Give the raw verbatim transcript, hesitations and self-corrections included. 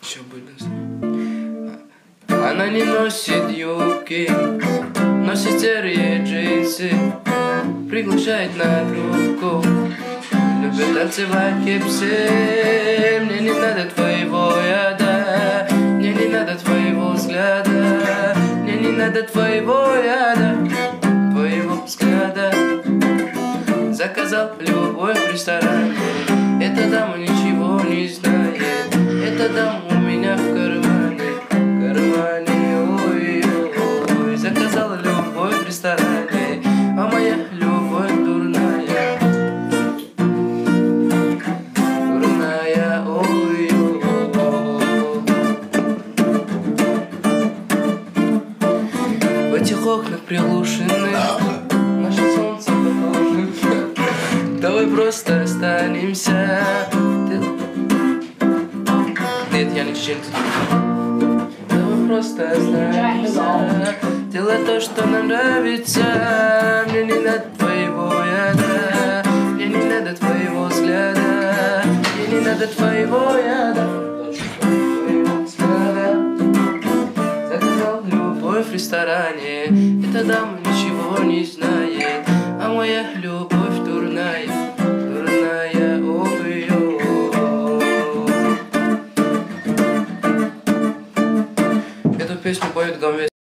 Еще будет. Она не носит юбки, носит серые джинсы, приглашает на трубку, любит танцевать кипсы. Мне не надо твоего яда, мне не надо твоего взгляда, мне не надо твоего яда, твоего взгляда. Заказал любовь в ресторане, эта дама ничего не знает, эта дама у меня в кармане, в кармане, ой-ой-ой. Заказал любовь в ресторане, а моя любовь дурная, дурная, ой-ой-ой. В этих окнах приглушены, наше солнце похоже. Давай просто останемся. Ты... Нет, я не чеченец. Давай просто останемся. Делай то, что нам нравится. Мне не надо твоего яда, мне не надо твоего взгляда, мне не надо твоего яда, твоего взгляда. Заказал любовь в ресторане, эта дама ничего не знает, а моя любовь дурная, дурная, ой-ой-ой. Эту песню поет Гомес.